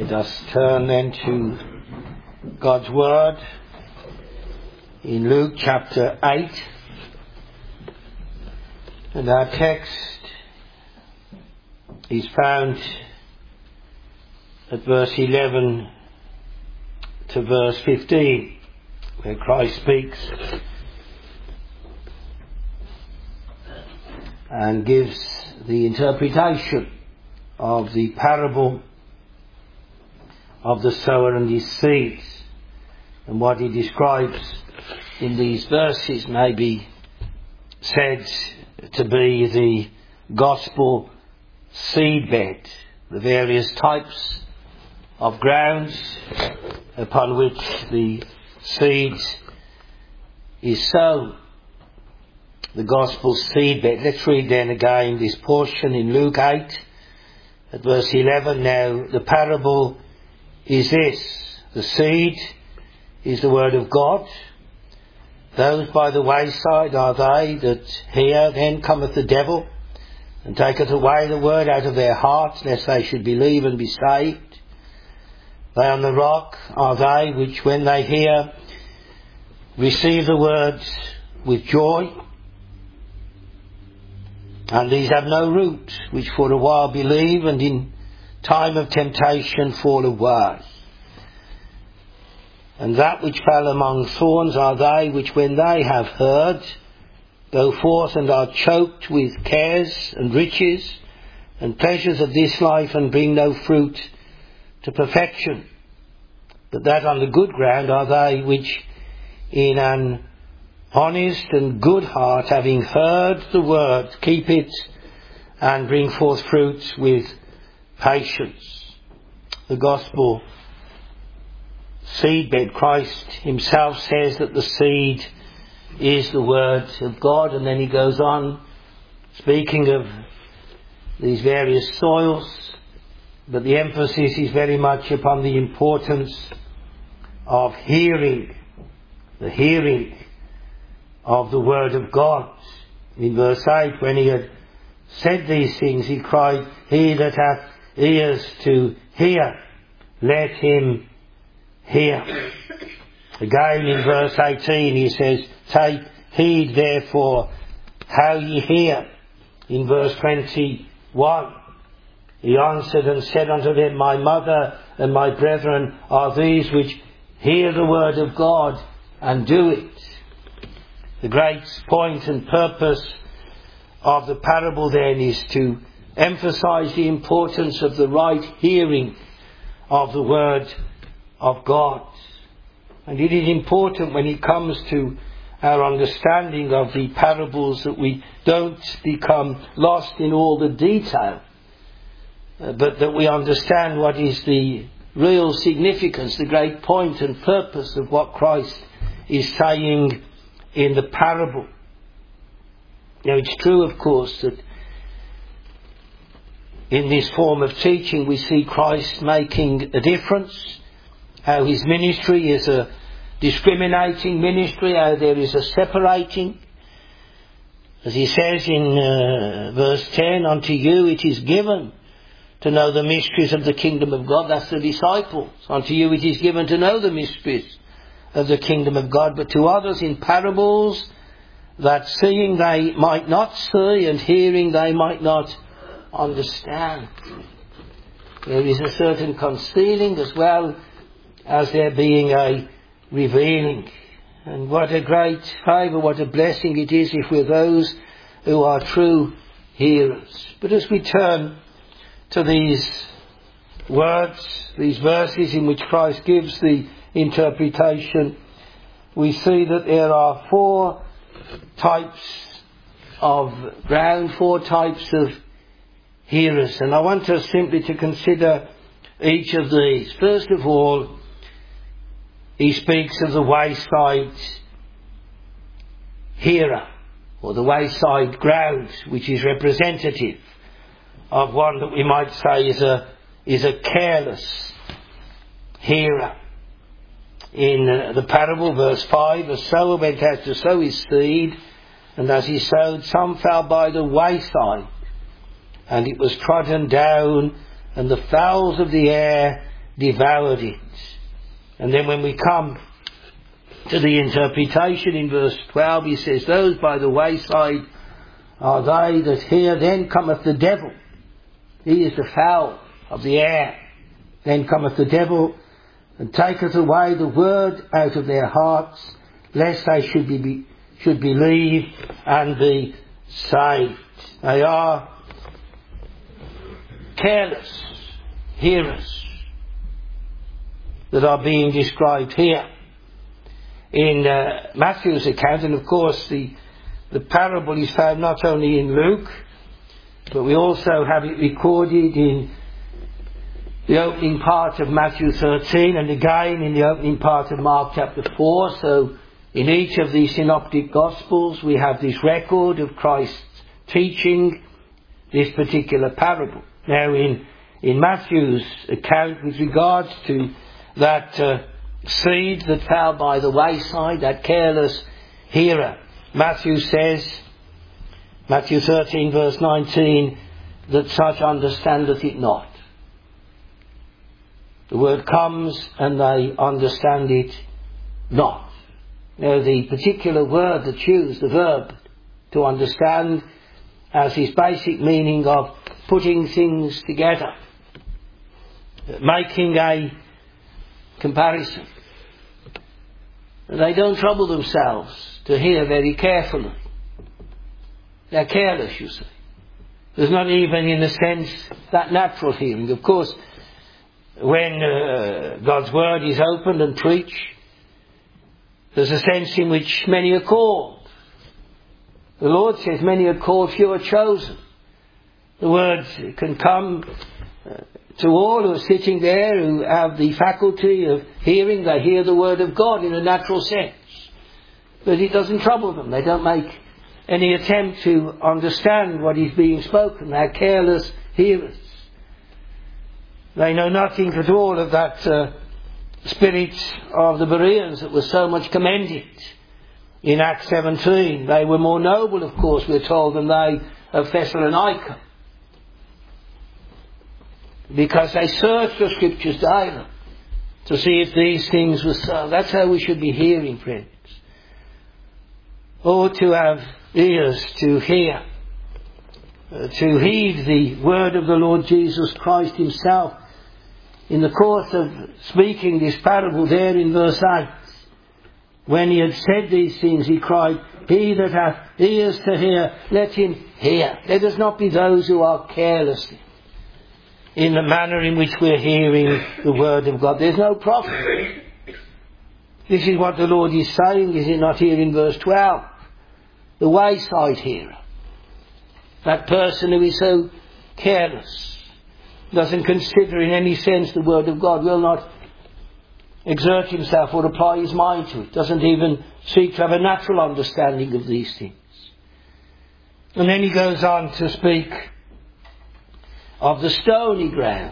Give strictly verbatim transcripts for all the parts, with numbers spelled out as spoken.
Let us turn then to God's Word in Luke chapter eight. And our text is found at verse eleven to verse fifteen, where Christ speaks and gives the interpretation of the parable of the sower and his seeds. And what he describes in these verses may be said to be the gospel seedbed, the various types of grounds upon which the seed is sown. The gospel seedbed. Let's read then again this portion in Luke eight at verse eleven. Now the parable is this: the seed is the word of God. Those by the wayside are they that hear. Then cometh the devil, and taketh away the word out of their hearts, lest they should believe and be saved. They on the rock are they which, when they hear, receive the words with joy. And these have no root, which for a while believe, and in time of temptation fall away. And that which fell among thorns are they which, when they have heard, go forth and are choked with cares and riches and pleasures of this life, and bring no fruit to perfection. But that on the good ground are they which, in an honest and good heart, having heard the word, keep it and bring forth fruits with patience. The gospel seedbed. Christ himself says that the seed is the word of God, and then he goes on speaking of these various soils, but the emphasis is very much upon the importance of hearing, the hearing of the word of God. In verse eight, when he had said these things, he cried, "He that hath ears to hear, let him hear." Again in verse eighteen he says, "Take heed therefore how ye hear." In verse twenty-one he answered and said unto them, "My mother and my brethren are these which hear the word of God and do it." The great point and purpose of the parable then is to emphasize the importance of the right hearing of the word of God. And it is important when it comes to our understanding of the parables that we don't become lost in all the detail, but that we understand what is the real significance, the great point and purpose of what Christ is saying in the parable. Now it's true, of course, that in this form of teaching we see Christ making a difference, how his ministry is a discriminating ministry, how there is a separating. As he says in uh, verse ten, "Unto you it is given to know the mysteries of the kingdom of God." That's the disciples. "Unto you it is given to know the mysteries of the kingdom of God, but to others in parables, that seeing they might not see, and hearing they might not understand." There is a certain concealing as well as there being a revealing. And what a great favour, what a blessing it is if we're those who are true hearers. But as we turn to these words, these verses in which Christ gives the interpretation, we see that there are four types of ground, four types of hearers. And I want us simply to consider each of these. First of all, he speaks of the wayside hearer, or the wayside ground, which is representative of one that we might say is a is a careless hearer. In uh, the parable, verse five, "A sower went out to sow his seed, and as he sowed, some fell by the wayside, and it was trodden down, and the fowls of the air devoured it. And then when we come to the interpretation in verse twelve, he says, those by the wayside are they that hear. Then cometh the devil. He is the fowl of the air. Then cometh the devil and taketh away the word out of their hearts, lest they should be, should believe and be saved. They are careless hearers that are being described here in uh, Matthew's account. And of course the, the parable is found not only in Luke, but we also have it recorded in the opening part of Matthew thirteen, and again in the opening part of Mark chapter four. So in each of the synoptic gospels we have this record of Christ's teaching this particular parable. Now in, in Matthew's account with regards to that uh, seed that fell by the wayside, that careless hearer, Matthew says, Matthew thirteen verse nineteen, that such understandeth it not. The word comes and they understand it not. Now the particular word that's used, the verb to understand, has his basic meaning of putting things together, making a comparison. They don't trouble themselves to hear very carefully. They're careless, you see. There's not even, in a sense, that natural hearing. Of course, when uh, God's word is opened and preached, there's a sense in which many are called. The Lord says, many are called, few are chosen. The word can come uh, to all who are sitting there, who have the faculty of hearing. They hear the word of God in a natural sense. But it doesn't trouble them. They don't make any attempt to understand what is being spoken. They're careless hearers. They know nothing at all of that uh, spirit of the Bereans that was so much commended in Acts seventeen. They were more noble, of course, we're told, than they of Thessalonica, because they searched the scriptures daily to see if these things were so. That's how we should be hearing, friends. Or to have ears to hear, uh, to heed the word of the Lord Jesus Christ himself. In the course of speaking this parable there in verse eight, when he had said these things, he cried, he that hath ears to hear, let him hear. Let us not be those who are careless in the manner in which we're hearing the word of God. There's no profit. This is what the Lord is saying, is it not, here in verse twelve? The wayside hearer. That person who is so careless, doesn't consider in any sense the word of God, will not exert himself or apply his mind to it, doesn't even seek to have a natural understanding of these things. And then he goes on to speak of the stony ground.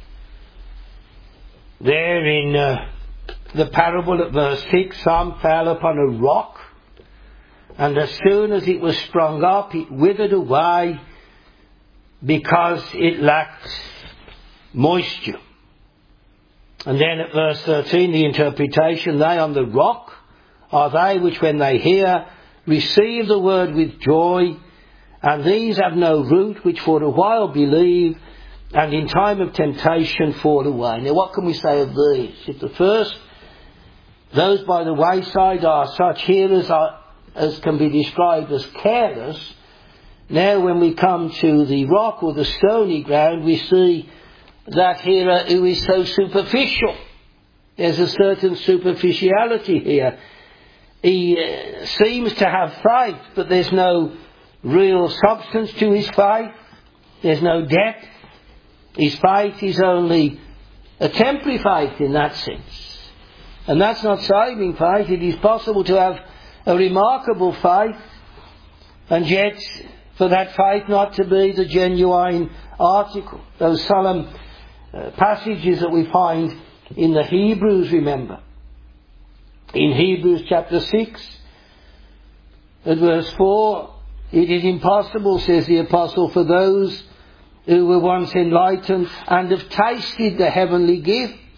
There in uh, the parable at verse six, some fell upon a rock, and as soon as it was sprung up, it withered away because it lacked moisture. And then at verse thirteen, the interpretation, they on the rock are they which when they hear receive the word with joy, and these have no root, which for a while believe, and in time of temptation fall away. Now what can we say of these? If the first, those by the wayside, are such hearers are, as can be described as careless, now when we come to the rock or the stony ground, we see that hearer who is so superficial. There's a certain superficiality here. He uh, seems to have faith, but there's no real substance to his faith. There's no depth. His faith is only a temporary faith in that sense. And that's not saving faith. It is possible to have a remarkable faith, and yet for that faith not to be the genuine article. Those solemn uh, passages that we find in the Hebrews, remember. In Hebrews chapter six, at verse four, it is impossible, says the apostle, for those who were once enlightened and have tasted the heavenly gift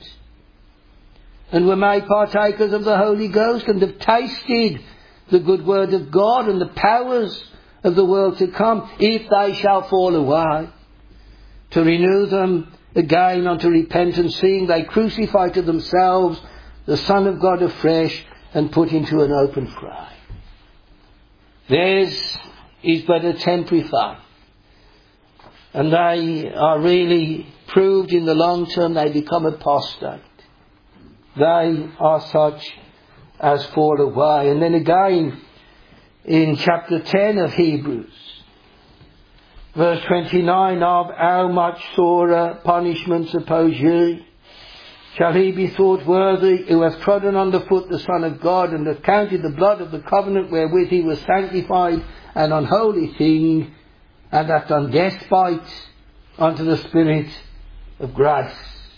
and were made partakers of the Holy Ghost, and have tasted the good word of God and the powers of the world to come, if they shall fall away, to renew them again unto repentance, seeing they crucify to themselves the Son of God afresh, and put into an open grave. Theirs is but a temporary faith, and they are really proved in the long term. They become apostate. They are such as fall away. And then again in chapter ten of Hebrews, verse twenty-nine, of how much sorer punishment suppose ye shall he be thought worthy who hath trodden under foot the Son of God, and hath counted the blood of the covenant wherewith he was sanctified an unholy thing, and hath done despite unto the Spirit of grace.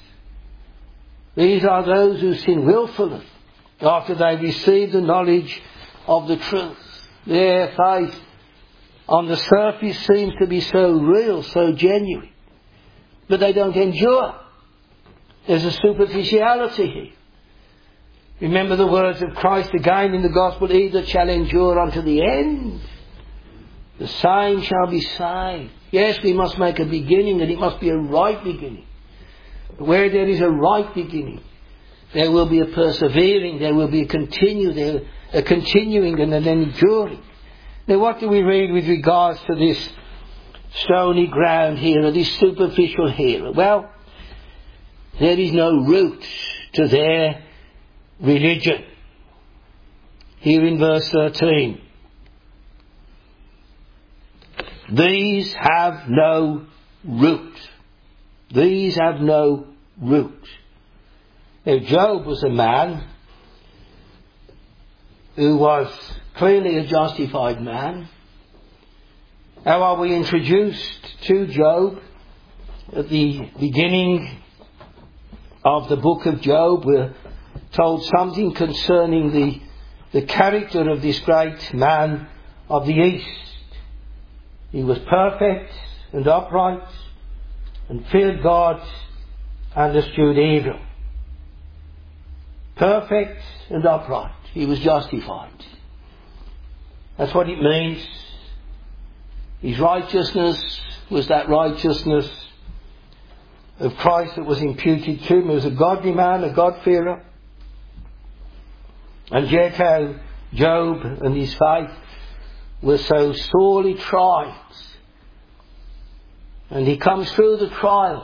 These are those who sin wilfully after they receive the knowledge of the truth. Their faith on the surface seems to be so real, so genuine, but they don't endure. There's a superficiality here. Remember the words of Christ again in the Gospel, he that shall endure unto the end, the same shall be saved. Yes, we must make a beginning, and it must be a right beginning. But where there is a right beginning, there will be a persevering, there will be a continue, there, a continuing and an enduring. Now what do we read with regards to this stony ground here, or this superficial here? Well, there is no root to their religion. Here in verse thirteen, these have no root. These have no root. Now Job was a man who was clearly a justified man. How are we introduced to Job? At the beginning of the book of Job, we're told something concerning the, the character of this great man of the East. He was perfect and upright, and feared God and eschewed evil. Perfect and upright. He was justified. That's what it means. His righteousness was that righteousness of Christ that was imputed to him. He was a godly man, a God-fearer. And yet how Job and his faith were so sorely tried. And he comes through the trial.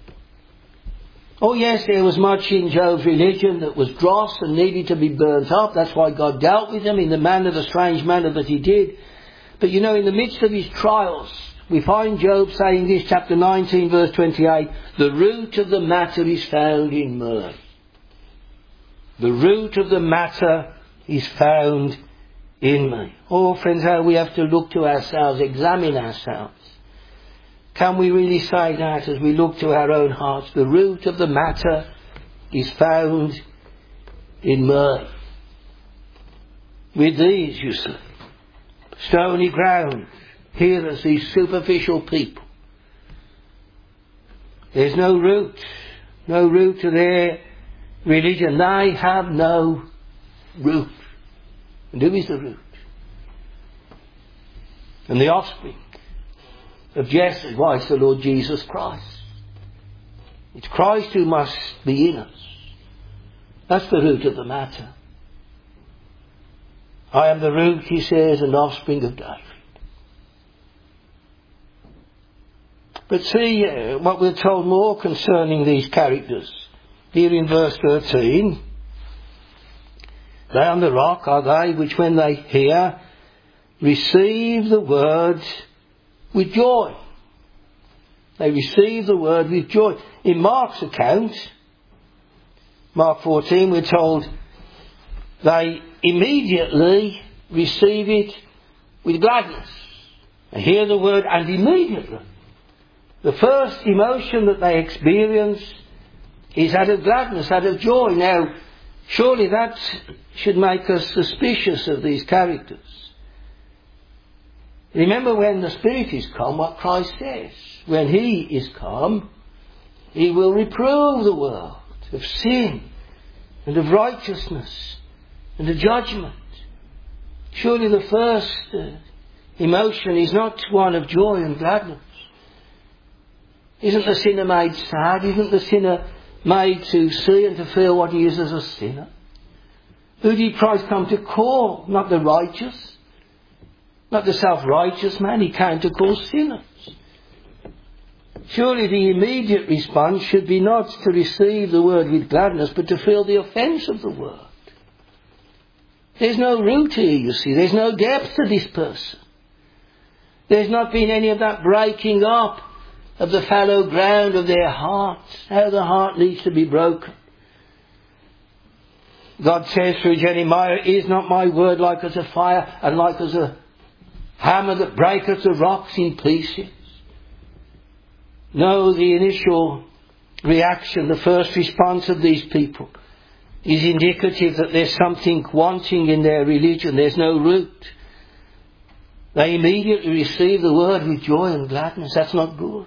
Oh yes, there was much in Job's religion that was dross and needed to be burnt up. That's why God dealt with him in the manner, the strange manner that he did. But you know, in the midst of his trials, we find Job saying this, chapter nineteen, verse twenty-eight, the root of the matter is found in me. The root of the matter is found in me. Oh friends, how we have to look to ourselves, examine ourselves. Can we really say that as we look to our own hearts? The root of the matter is found in me. With these, you see, stony ground, here as these superficial people, there's no root, no root to their religion. They have no root. And who is the root? And the offspring of Jesse, why, it's the Lord Jesus Christ. It's Christ who must be in us. That's the root of the matter. I am the root, he says, and offspring of David. But see uh, what we're told more concerning these characters. Here in verse thirteen, they on the rock are they which when they hear receive the word with joy. They receive the word with joy. In Mark's account, Mark fourteen, we're told they immediately receive it with gladness. They hear the word and immediately. The first emotion that they experience is that of gladness, that of joy. Now, surely that should make us suspicious of these characters. Remember, when the Spirit is come, what Christ says. When He is come, He will reprove the world of sin and of righteousness and of judgment. Surely the first uh, emotion is not one of joy and gladness. Isn't the sinner made sad? Isn't the sinner made to see and to feel what he is as a sinner? Who did Christ come to call? Not the righteous, not the self-righteous man. He came to call sinners. Surely the immediate response should be not to receive the word with gladness, but to feel the offence of the word. There's no root here, you see. There's no depth to this person. There's not been any of that breaking up of the fallow ground of their hearts. How the heart needs to be broken. God says through Jeremiah, "Is not my word like as a fire, and like as a hammer that breaketh the rocks in pieces?" No, the initial reaction, the first response of these people is indicative that there's something wanting in their religion. There's no root. They immediately receive the word with joy and gladness. That's not good.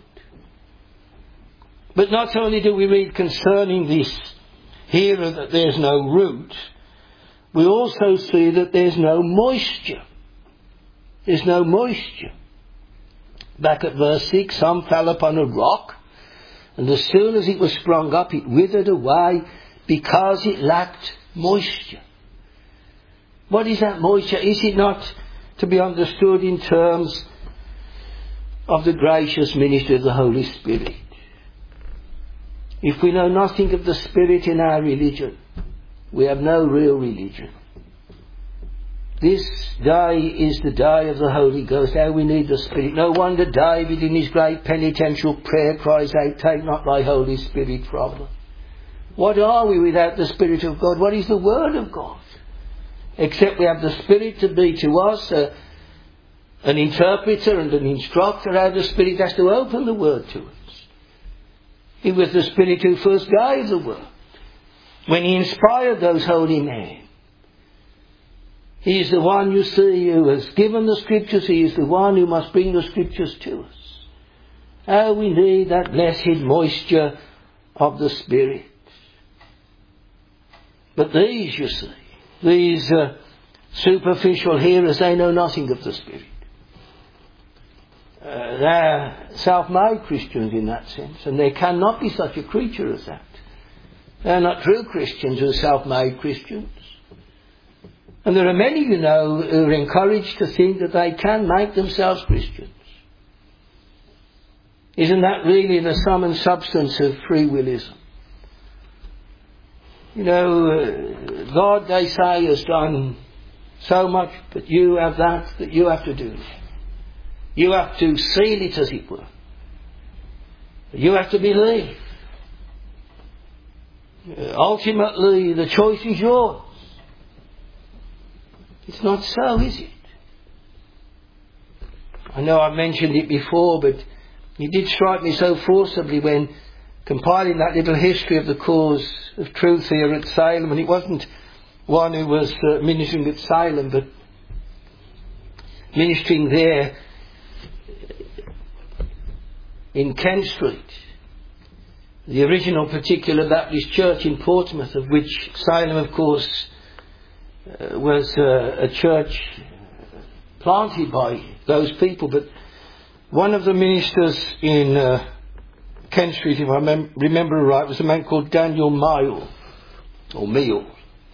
But not only do we read concerning this hearer that there's no root, we also see that there's no moisture. There's no moisture. Back at verse six, "Some fell upon a rock, and as soon as it was sprung up, it withered away because it lacked moisture." What is that moisture? Is it not to be understood in terms of the gracious ministry of the Holy Spirit? If we know nothing of the Spirit in our religion, we have no real religion. This day is the day of the Holy Ghost. How we need the Spirit. No wonder David in his great penitential prayer cries out, "Take not thy Holy Spirit from us." What are we without the Spirit of God? What is the Word of God? Except we have the Spirit to be to us uh, an interpreter and an instructor. How the Spirit has to open the Word to us. It was the Spirit who first gave the Word. When He inspired those holy men. He is the one, you see, who has given the Scriptures. He is the one who must bring the Scriptures to us. How we need that blessed moisture of the Spirit. But these, you see, these uh, superficial hearers, they know nothing of the Spirit. Uh, they're self-made Christians in that sense, and there cannot be such a creature as that. They're not true Christians who are self-made Christians. And there are many, you know, who are encouraged to think that they can make themselves Christians. Isn't that really the sum and substance of free willism? You know, uh, God, they say, has done so much, but you have that, that you have to do. You have to seal it, as it were. You have to believe. Uh, ultimately, the choice is yours. It's not so, is it? I know I've mentioned it before, but it did strike me so forcibly when compiling that little history of the cause of truth here at Salem, and it wasn't one who was uh, ministering at Salem, but ministering there in Kent Street, the original Particular Baptist Church in Portsmouth, of which Salem, of course, uh, was uh, a church planted by those people. But one of the ministers in uh, Kent Street, if I mem- remember right, was a man called Daniel Mile, or Meal.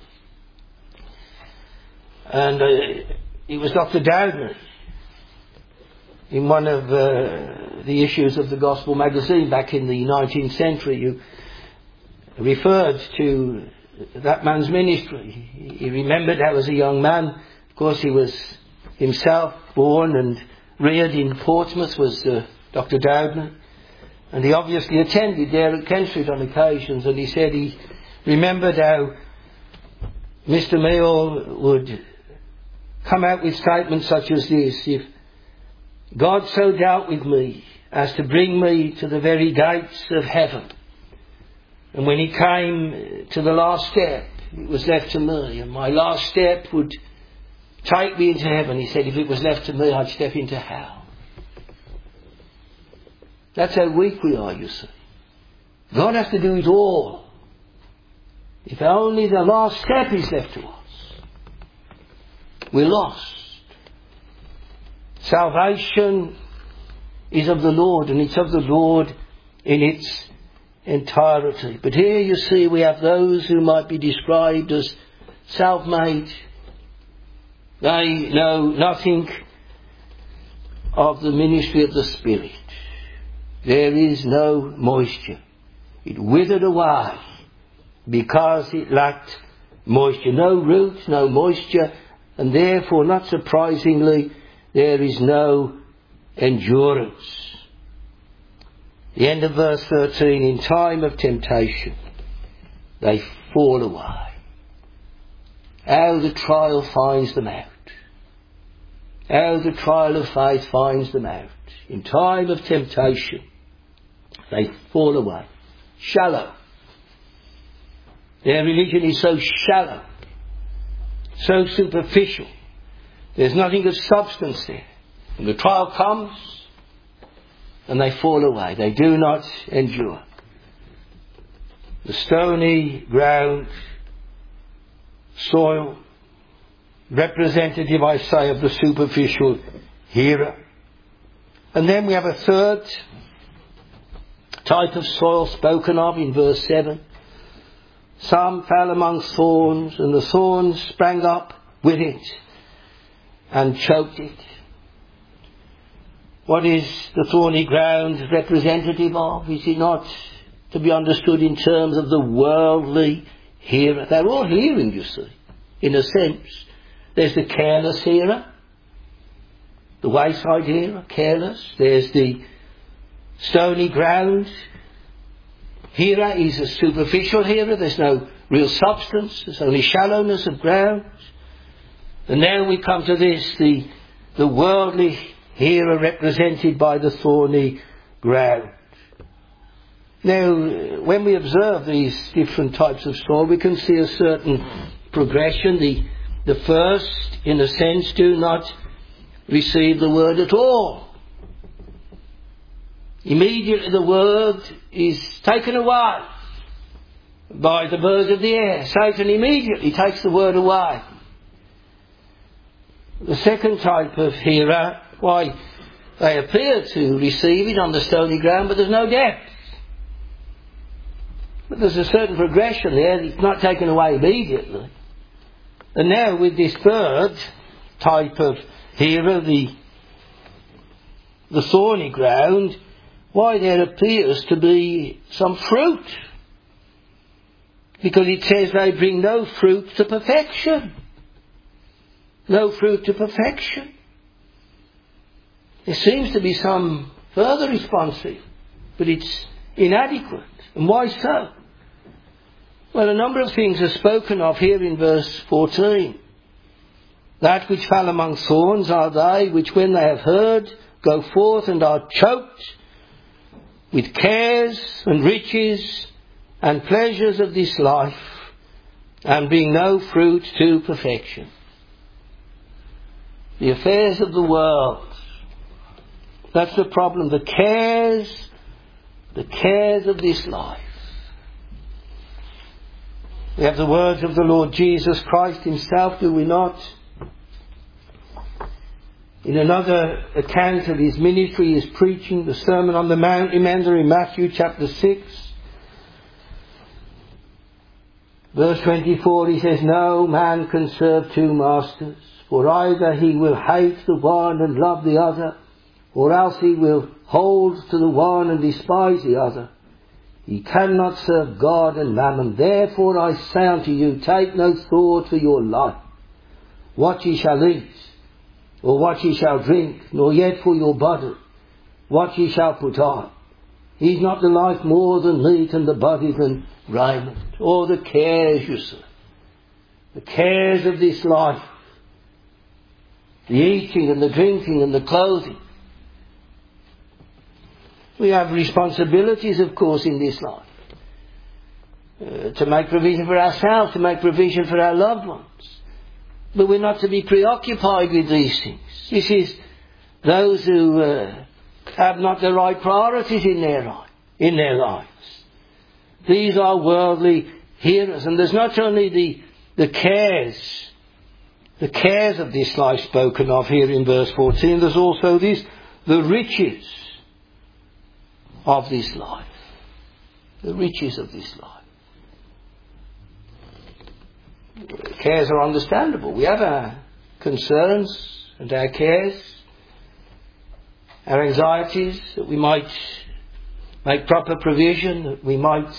And uh, it was Doctor Dowden, in one of uh, the issues of the Gospel magazine back in the nineteenth century, you referred to that man's ministry. He remembered how as a young man, of course he was himself born and reared in Portsmouth, was uh, Doctor Dowden. And he obviously attended there at Kent Street on occasions, and he said he remembered how Mister Meal would come out with statements such as this: "If God so dealt with me as to bring me to the very gates of heaven, and when He came to the last step, it was left to me, and my last step would take me into heaven," he said, "if it was left to me, I'd step into hell." That's how weak we are, you see. God has to do it all. If only the last step is left to us, we're lost. Salvation is of the Lord, and it's of the Lord in its entirety. But here you see we have those who might be described as self-made. They know nothing of the ministry of the Spirit. There is no moisture. It withered away because it lacked moisture. No root, no moisture, and therefore, not surprisingly, there is no endurance. The end of verse thirteen, in time of temptation, they fall away. How the trial finds them out. How the trial of faith finds them out. In time of temptation, they fall away. Shallow. Their religion is so shallow, so superficial. There's nothing of substance there. And the trial comes, and they fall away. They do not endure. The stony ground, soil, representative, I say, of the superficial hearer. And then we have a third type of soil spoken of in verse seven. Some fell among thorns, and the thorns sprang up with it and choked it. What is the thorny ground representative of? Is it not to be understood in terms of the worldly hearer? They're all hearing, you see, in a sense. There's the careless hearer, the wayside hearer, careless. There's the stony ground hearer. Is a superficial hearer. There's no real substance. There's only shallowness of ground. And now we come to this, the, the worldly hearer represented by the thorny ground. Now, when we observe these different types of soil, we can see a certain progression. The, the first, in a sense, do not receive the word at all. Immediately the word is taken away by the birds of the air. Satan immediately takes the word away. The second type of hearer, why, they appear to receive it on the stony ground, but there's no depth. But there's a certain progression there. It's not taken away immediately. And now with this third type of hearer, the, the thorny ground, why, there appears to be some fruit. Because it says they bring no fruit to perfection. No fruit to perfection. There seems to be some further responsive, but it's inadequate. And why so? Well, a number of things are spoken of here in verse fourteen. That which fell among thorns are they which, when they have heard, go forth and are choked with cares and riches and pleasures of this life, and bring no fruit to perfection. The affairs of the world. That's the problem. The cares, the cares of this life. We have the words of the Lord Jesus Christ himself, do we not? In another account of his ministry, his preaching, the Sermon on the Mount, remember in Matthew chapter six, verse twenty-four, he says, "No man can serve two masters, for either he will hate the one and love the other, or else he will hold to the one and despise the other. He cannot serve God and mammon. Therefore I say unto you, take no thought for your life, what ye shall eat, or what ye shall drink, nor yet for your body, what ye shall put on. Is not the life more than meat, and the body than raiment?" All the cares, you see, the cares of this life, the eating and the drinking and the clothing. We have responsibilities, of course, in this life. Uh, to make provision for ourselves, to make provision for our loved ones. But we're not to be preoccupied with these things. This is those who uh, have not the right priorities in their life, in their lives. These are worldly hearers. And there's not only the, the cares, the cares of this life spoken of here in verse fourteen, there's also this, the riches of this life. The riches of this life. Cares are understandable. We have our concerns and our cares, our anxieties, that we might make proper provision, that we might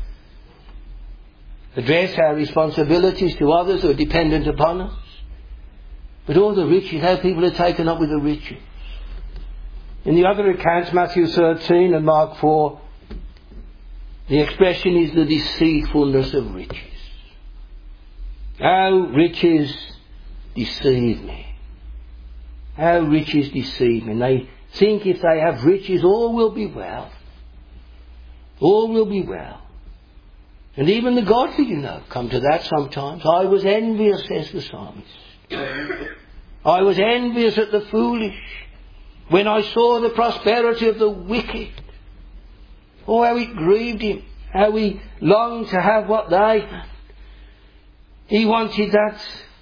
address our responsibilities to others who are dependent upon us. But all the riches, how people are taken up with the riches. In the other accounts, Matthew thirteen and Mark four, the expression is the deceitfulness of riches. How riches deceive me. How riches deceive me. And they think if they have riches, all will be well. All will be well. And even the godly, you know, come to that sometimes. I was envious, says the psalmist. I was envious at the foolish when I saw the prosperity of the wicked. Oh, how it grieved him. How he longed to have what they had. He wanted that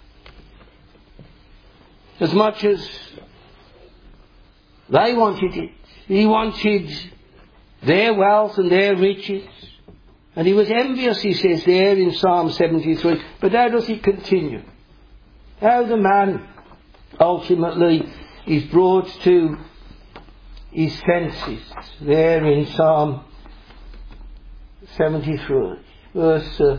as much as they wanted it. He wanted their wealth and their riches. And he was envious, he says there in Psalm seventy-three. But how does he continue? How the man ultimately is brought to his senses. There in Psalm seventy-three, verse uh,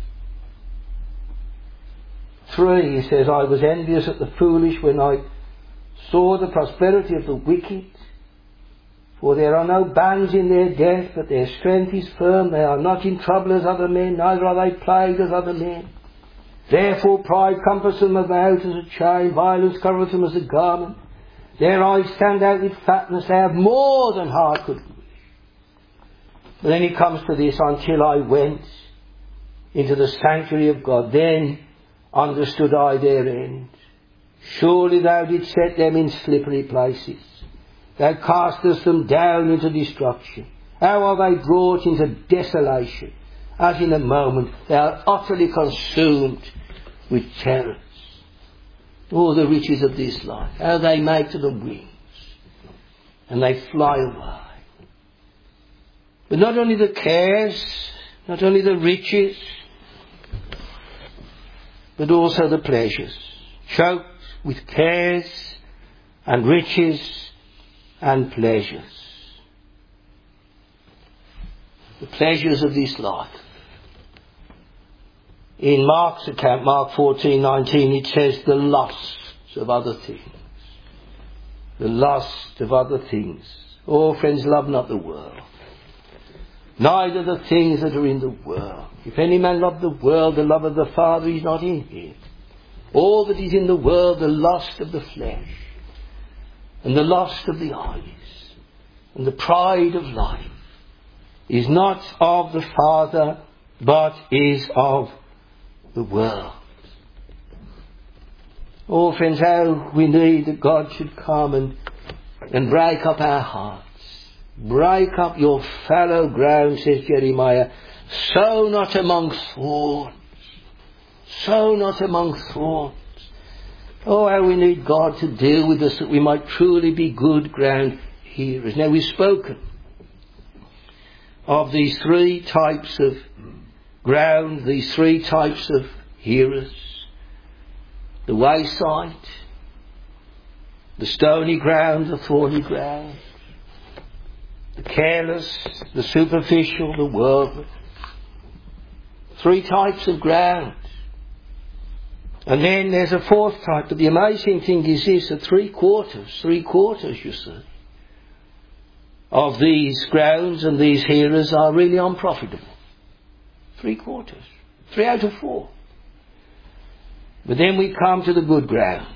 three, he says, I was envious at the foolish when I saw the prosperity of the wicked. For there are no bands in their death, but their strength is firm. They are not in trouble as other men, neither are they plagued as other men. Therefore pride compasseth them about as a chain, violence covereth them as a garment. Their eyes stand out with fatness, they have more than heart could wish. But then he comes to this, until I went into the sanctuary of God, then understood I their end. Surely thou didst set them in slippery places. Thou castest them down into destruction. How are they brought into desolation? As in a moment they are utterly consumed with terrors. All the riches of this life, how they make to the wings, and they fly away. But not only the cares, not only the riches, but also the pleasures. Choked with cares and riches and pleasures. The pleasures of this life. In Mark's account, Mark fourteen nineteen, it says the lusts of other things. The lust of other things. Oh, friends, love not the world, neither the things that are in the world. If any man love the world, the love of the Father is not in him. All that is in the world, the lust of the flesh, and the lust of the eyes, and the pride of life, is not of the Father, but is of the world. Oh, friends, how we need that God should come and, and break up our hearts. Break up your fallow ground, says Jeremiah. Sow not among thorns. Sow not among thorns. Oh, how we need God to deal with us that we might truly be good ground hearers. Now, we've spoken of these three types of ground, these three types of hearers. The wayside, the stony ground, the thorny ground, the careless, the superficial, the worldly. Three types of ground. And then there's a fourth type. But the amazing thing is this, that three quarters, three quarters, you see, of these grounds and these hearers are really unprofitable. Three quarters. Three out of four. But then we come to the good ground.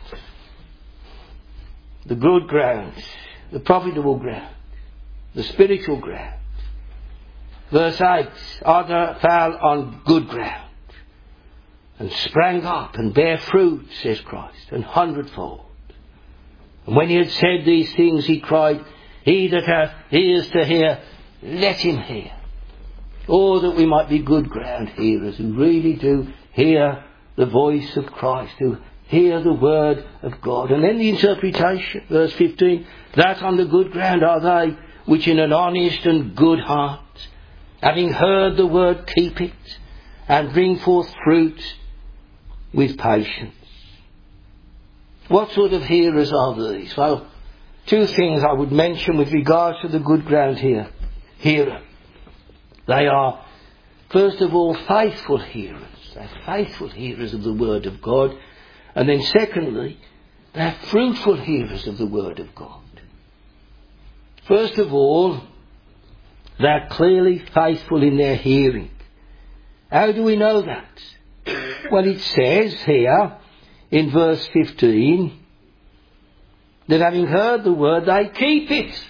The good ground. The profitable ground. The spiritual ground. Verse eight. Other fell on good ground, and sprang up and bare fruit, says Christ, an hundredfold. And when he had said these things, he cried, He that hath ears to hear, let him hear. Oh, that we might be good ground hearers who really do hear the voice of Christ, who hear the word of God. And then the interpretation, verse fifteen, that on the good ground are they which in an honest and good heart, having heard the word, keep it, and bring forth fruit with patience. What sort of hearers are these? Well, two things I would mention with regard to the good ground here. Hearer. They are, first of all, faithful hearers. They're faithful hearers of the word of God. And then secondly, they're fruitful hearers of the word of God. First of all, they're clearly faithful in their hearing. How do we know that? Well, it says here in verse fifteen that having heard the word, they keep it.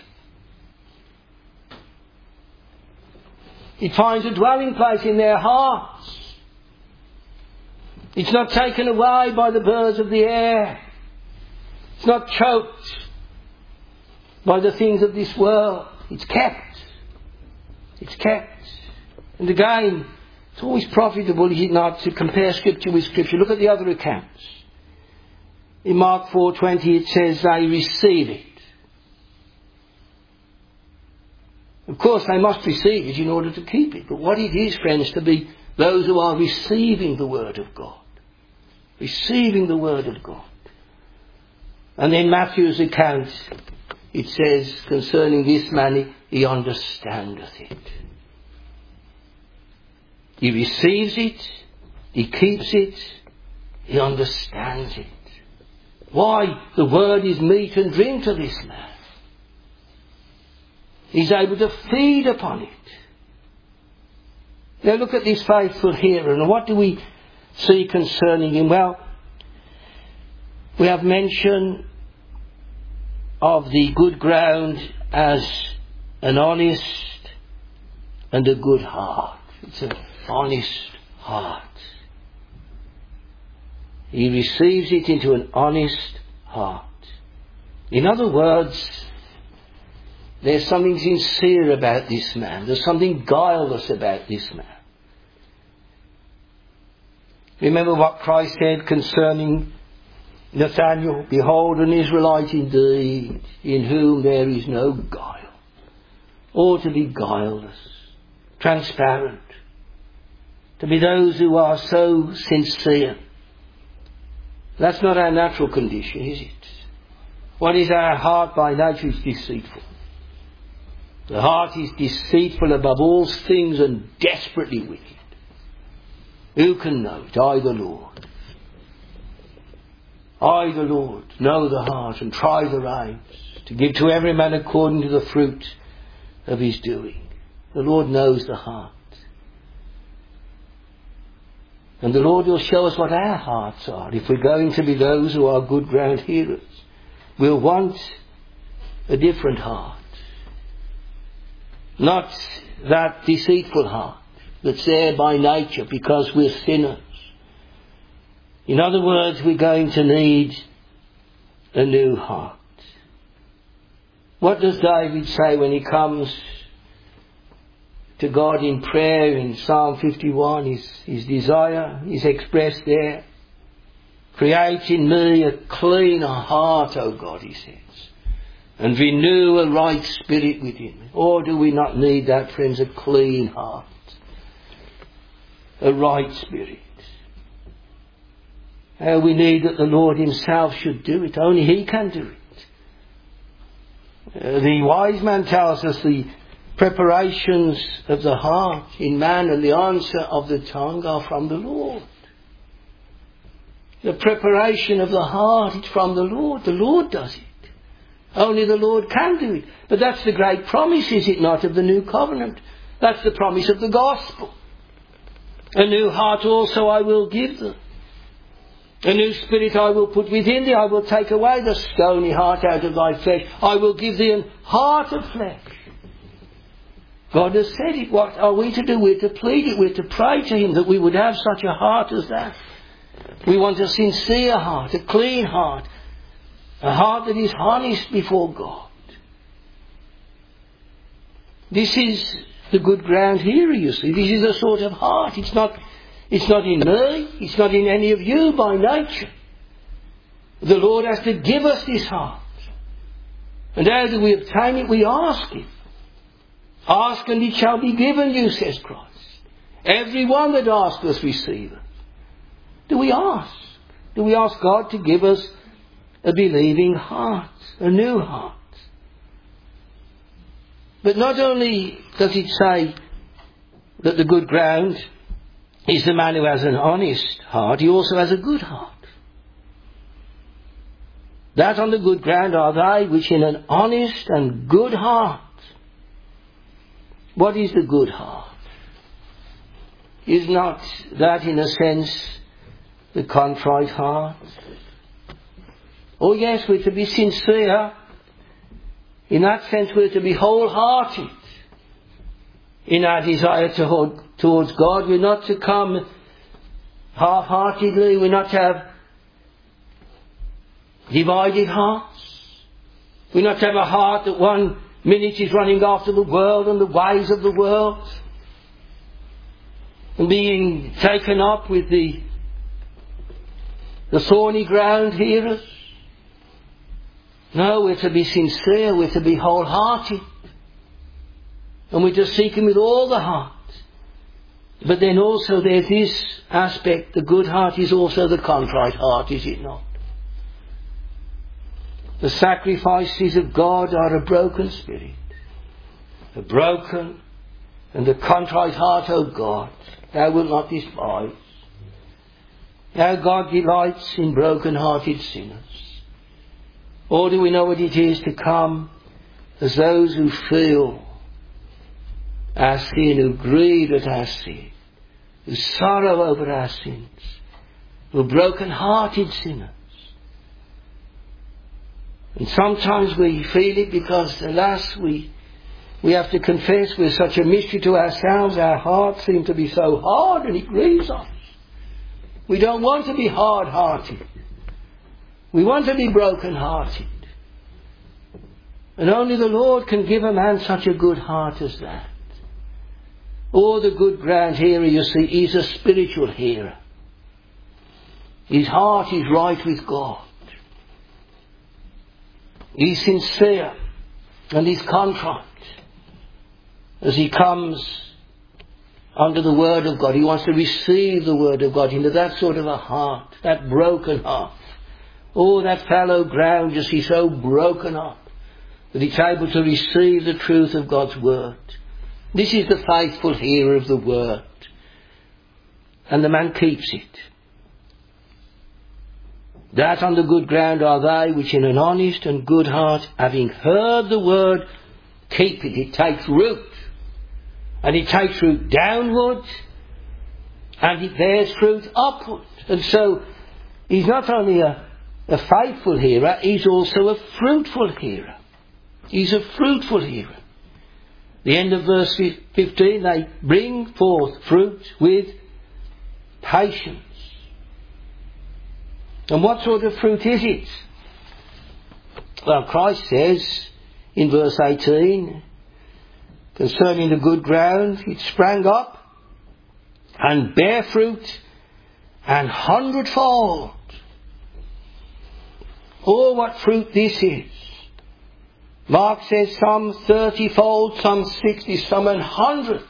It finds a dwelling place in their hearts. It's not taken away by the birds of the air. It's not choked by the things of this world. It's kept. It's kept. And again, it's always profitable, is it not, to compare Scripture with Scripture. Look at the other accounts. In Mark four twenty it says they receive it. Of course they must receive it in order to keep it. But what it is, friends, to be those who are receiving the word of God. Receiving the word of God. And in Matthew's account it says concerning this man, he understandeth it. He receives it, he keeps it, he understands it. Why? The word is meat and drink to this man. He's able to feed upon it. Now look at this faithful hearer, and what do we see concerning him? Well, we have mention of the good ground as an honest and a good heart. It's an honest heart. He receives it into an honest heart. In other words, there's something sincere about this man. There's something guileless about this man. Remember what Christ said concerning Nathanael, behold an Israelite indeed, in whom there is no guile. Or to be guileless, transparent, to be those who are so sincere. That's not our natural condition, is it? What is our heart by nature is deceitful. The heart is deceitful above all things and desperately wicked. Who can know it? I the Lord. I the Lord know the heart and try the reins, to give to every man according to the fruit of his doing. The Lord knows the heart. And the Lord will show us what our hearts are. If we're going to be those who are good ground hearers, we'll want a different heart. Not that deceitful heart that's there by nature because we're sinners. In other words, we're going to need a new heart. What does David say when he comes to God in prayer in Psalm fifty-one? His, his desire is expressed there. Create in me a clean heart, O God, he says, and renew a right spirit within me. Or do we not need that, friends, a clean heart? A right spirit. How we need that the Lord himself should do it. Only he can do it. Uh, the wise man tells us the preparations of the heart in man and the answer of the tongue are from the Lord. The preparation of the heart is from the Lord. The Lord does it. Only the Lord can do it. But that's the great promise, is it not, of the new covenant? That's the promise of the gospel. A new heart also I will give them. A new spirit I will put within thee. I will take away the stony heart out of thy flesh. I will give thee an heart of flesh. God has said it. What are we to do? We're to plead it. We're to pray to him that we would have such a heart as that. We want a sincere heart, a clean heart, a heart that is honest before God. This is the good ground here, you see. This is a sort of heart. It's not, it's not in me. It's not in any of you by nature. The Lord has to give us this heart. And how do we obtain it? We ask Him. Ask and it shall be given you, says Christ. Every one that asks us receiveth. Do we ask? Do we ask God to give us a believing heart, a new heart? But not only does it say that the good ground is the man who has an honest heart, he also has a good heart. That on the good ground are they which in an honest and good heart. What is the good heart? Is not that in a sense the contrite heart? Oh yes, we're to be sincere. In that sense we're to be wholehearted in our desire to hold, towards God. We're not to come half-heartedly. We're not to have divided hearts. We're not to have a heart that one minute is running after the world and the ways of the world and being taken up with the the thorny ground hearers. No, we're to be sincere, we're to be wholehearted, and we're to seek Him with all the heart. But then also there's this aspect, the good heart is also the contrite heart, is it not? The sacrifices of God are a broken spirit, a broken and a contrite heart, O God, Thou wilt not despise. How God delights in broken-hearted sinners. Or do we know what it is to come as those who feel our sin, who grieve at our sin, who sorrow over our sins, who are broken-hearted sinners. And sometimes we feel it because, alas, we we have to confess we're such a mystery to ourselves. Our hearts seem to be so hard and it grieves us. We don't want to be hard-hearted. We want to be broken-hearted. And only the Lord can give a man such a good heart as that. Oh, the good ground hearer, you see, he's a spiritual hearer. His heart is right with God. He's sincere and he's contrite. As he comes under the Word of God, he wants to receive the Word of God into that sort of a heart, that broken heart. Oh, that fallow ground, you see, so broken up that it's able to receive the truth of God's Word. This is the faithful hearer of the Word. And the man keeps it. That on the good ground are they which in an honest and good heart, having heard the Word, keep it. It takes root. And it takes root downward, and it bears fruit upward. And so, he's not only a, a faithful hearer, he's also a fruitful hearer. He's a fruitful hearer. The end of verse fifteen, they bring forth fruit with patience. And what sort of fruit is it? Well, Christ says in verse eighteen, concerning the good ground, it sprang up and bare fruit an hundredfold. Oh, what fruit this is. Mark says some thirtyfold, some sixty, some an hundred.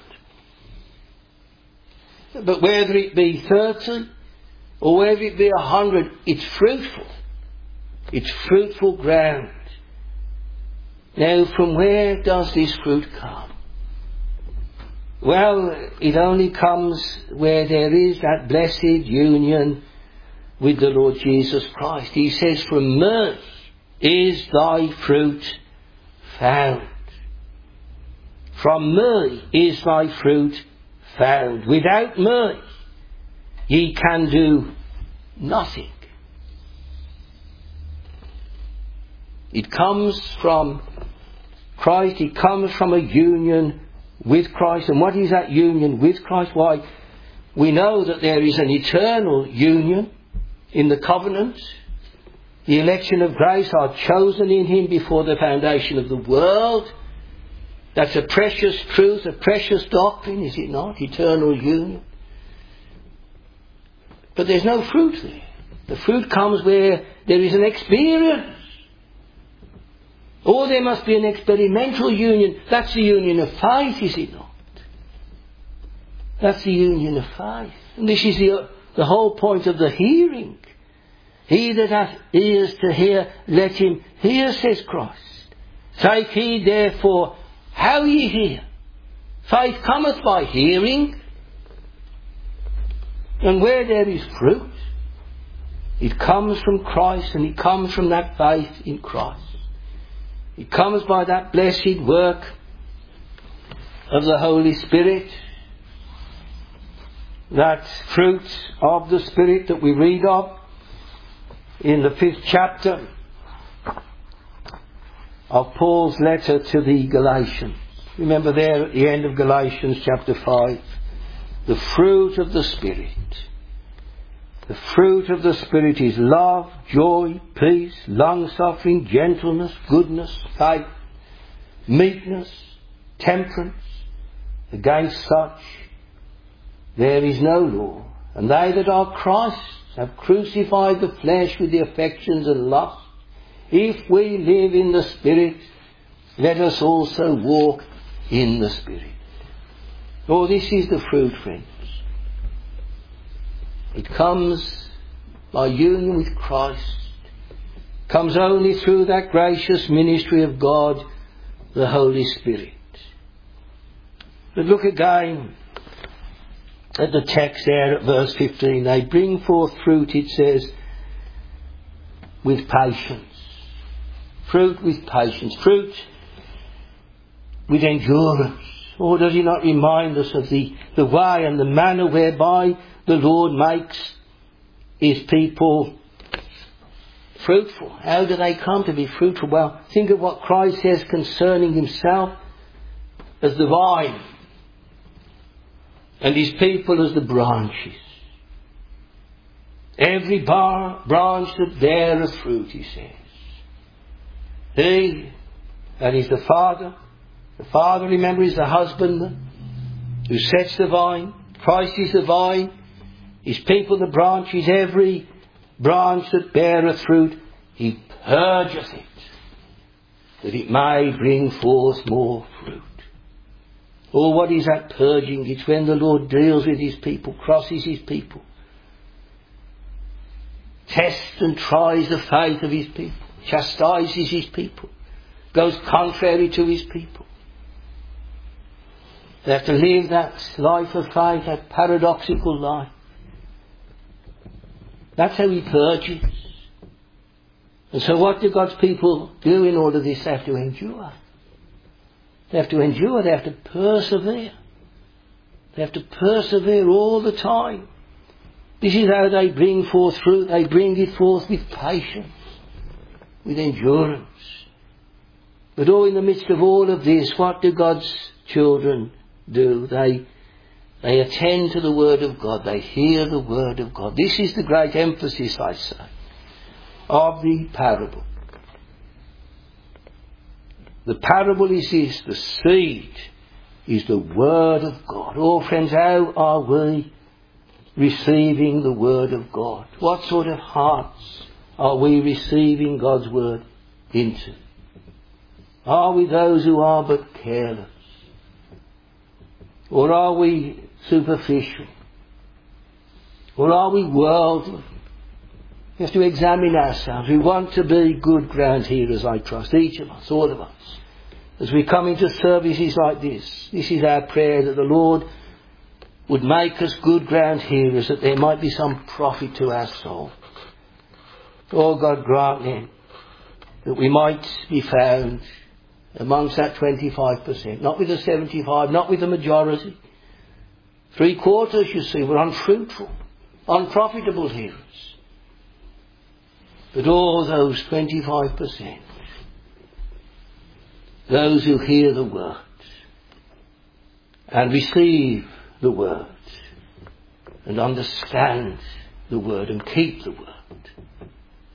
But whether it be thirty or whether it be a hundred, it's fruitful. It's fruitful ground. Now, from where does this fruit come? Well, it only comes where there is that blessed union with the Lord Jesus Christ. He says, from me is thy fruit found. From me is thy fruit found. Without me ye can do nothing. It comes from Christ. It comes from a union with Christ. And what is that union with Christ? Why, we know that there is an eternal union in the covenant. The election of grace are chosen in Him before the foundation of the world. That's a precious truth, a precious doctrine, is it not? Eternal union. But there's no fruit there. The fruit comes where there is an experience. Or there must be an experimental union. That's the union of faith, is it not? That's the union of faith. And this is the, the whole point of the hearing. He that hath ears to hear, let him hear, says Christ. Take heed therefore how ye hear. Faith cometh by hearing. And where there is fruit, it comes from Christ, and it comes from that faith in Christ. It comes by that blessed work of the Holy Spirit, that fruit of the Spirit that we read of in the fifth chapter of Paul's letter to the Galatians. Remember there at the end of Galatians chapter five, the fruit of the Spirit. The fruit of the Spirit is love, joy, peace, long-suffering, gentleness, goodness, faith, meekness, temperance. Against such there is no law. And they that are Christ's have crucified the flesh with the affections and lusts. If we live in the Spirit, let us also walk in the Spirit. Oh, this is the fruit, friends. It comes by union with Christ. It comes only through that gracious ministry of God, the Holy Spirit. But look again at the text there at verse fifteen. They bring forth fruit, it says, with patience. Fruit with patience. Fruit with endurance. Or does he not remind us of the, the way and the manner whereby the Lord makes his people fruitful? How do they come to be fruitful? Well, think of what Christ says concerning himself as the vine and his people as the branches. Every bar, branch that beareth fruit, he says. He, that is the Father. The Father, remember, is the husbandman who sets the vine. Christ is the vine. His people the branches. Every branch that beareth fruit, he purgeth it, that it may bring forth more fruit. Oh, what is that purging? It's when the Lord deals with his people, crosses his people, tests and tries the faith of his people, chastises his people, goes contrary to his people. They have to live that life of faith, that paradoxical life. That's how he purges. And so what do God's people do in order this? They have to endure. They have to endure. They have to persevere. They have to persevere all the time. This is how they bring forth fruit. They bring it forth with patience, with endurance. But oh, in the midst of all of this, what do God's children do? They They attend to the Word of God. They hear the Word of God. This is the great emphasis, I say, of the parable. The parable is this: the seed is the Word of God. Oh, friends, how are we receiving the Word of God? What sort of hearts are we receiving God's Word into? Are we those who are but careless? Or are we superficial? Or are we worldly? We have to examine ourselves. We want to be good ground hearers, I trust, each of us, all of us. As we come into services like this, this is our prayer, that the Lord would make us good ground hearers, that there might be some profit to our soul. Oh, God, grant then that we might be found amongst that twenty-five percent, not with the seventy-five, not with the majority. Three quarters, you see, were unfruitful, unprofitable hearers. But all those twenty-five percent, those who hear the word and receive the word and understand the word and keep the word,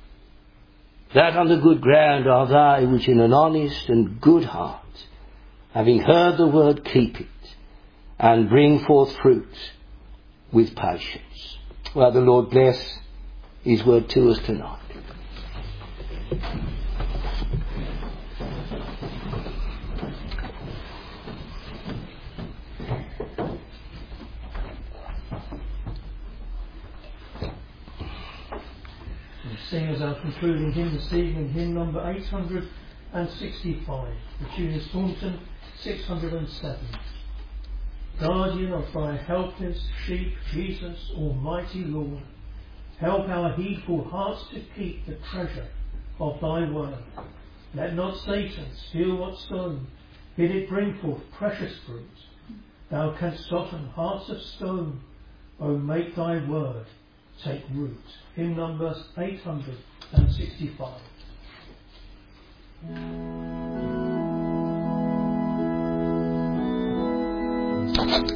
that on the good ground are they which in an honest and good heart having heard the word, keep it, and bring forth fruit with patience. Well, the Lord bless his word to us tonight. Sing as our concluding hymn this evening, hymn number eight hundred sixty-five. The tune is Taunton six hundred seven. Guardian of thy helpless sheep, Jesus, Almighty Lord, help our heedful hearts to keep the treasure of thy word. Let not Satan steal what's sown, bid it bring forth precious fruit. Thou canst soften hearts of stone, O make thy word take root. Hymn number eight hundred sixty-five. Thank you.